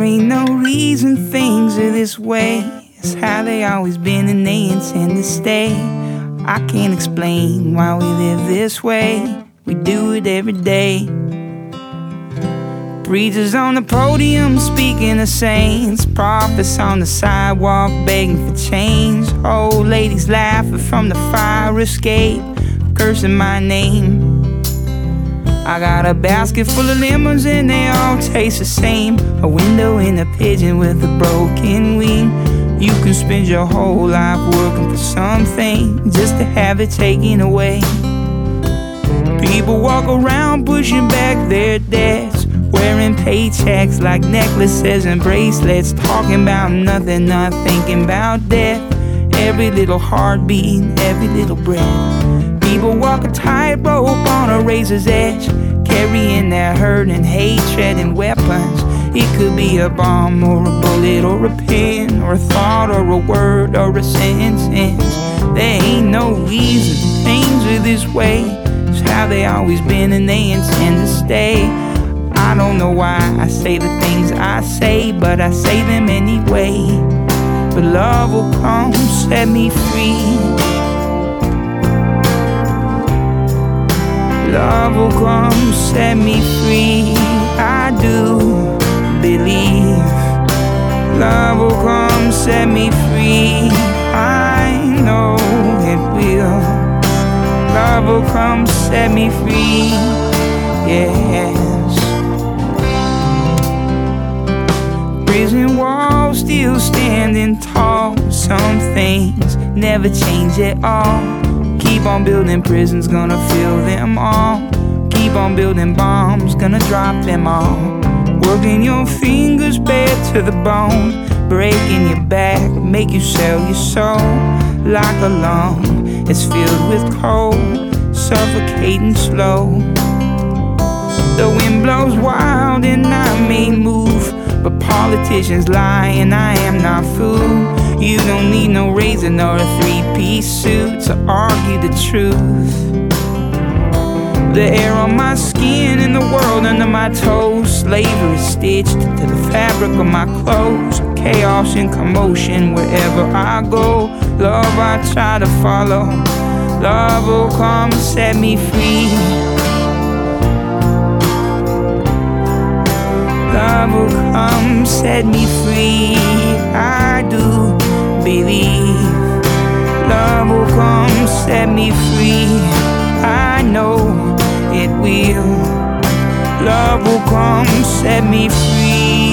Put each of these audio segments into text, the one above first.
ain't no reason things are this way. It's how they always been and they intend to stay. I can't explain why we live this way. We do it every day. Preachers on the podium speaking of saints, prophets on the sidewalk begging for change, old ladies laughing from the fire escape, cursing my name. I got a basket full of lemons and they all taste the same. A window and a pigeon with a broken wing. You can spend your whole life working for something just to have it taken away. People walk around pushing back their debts, wearing paychecks like necklaces and bracelets, talking about nothing, not thinking about death. Every little heartbeat, every little breath. People walk a tightrope on a razor's edge, carrying their hurt and hatred and weapons. It could be a bomb or a bullet or a pen or a thought or a word or a sentence. There ain't no reason things are this way. It's how they always been and they intend to stay. I don't know why I say the things I say, but I say them anyway. But love will come, set me free. Love will come, set me free. I do believe. Love will come, set me free. I know it will. Love will come, set me free. Yes. Prison walls still standing tall. Some things never change at all. Keep on building prisons, gonna fill them all. Keep on building bombs, gonna drop them all. Working your fingers bare to the bone, breaking your back, make you sell your soul. Like a lung, it's filled with cold, suffocating slow. The wind blows wild and I may move, but politicians lie and I am not fooled. You don't need no razor nor a three-piece suit to argue the truth. The air on my skin and the world under my toes. Slavery stitched to the fabric of my clothes. Chaos and commotion wherever I go. Love I try to follow. Love will come set me free. Love will come set me free. I do believe. Love will come set me free. I know it will. Love will come set me free.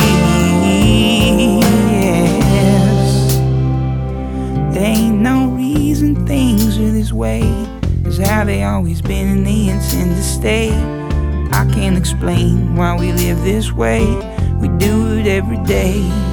Yes. There ain't no reason things are this way. It's how they always been and they intend to stay. I can't explain why we live this way. We do it every day.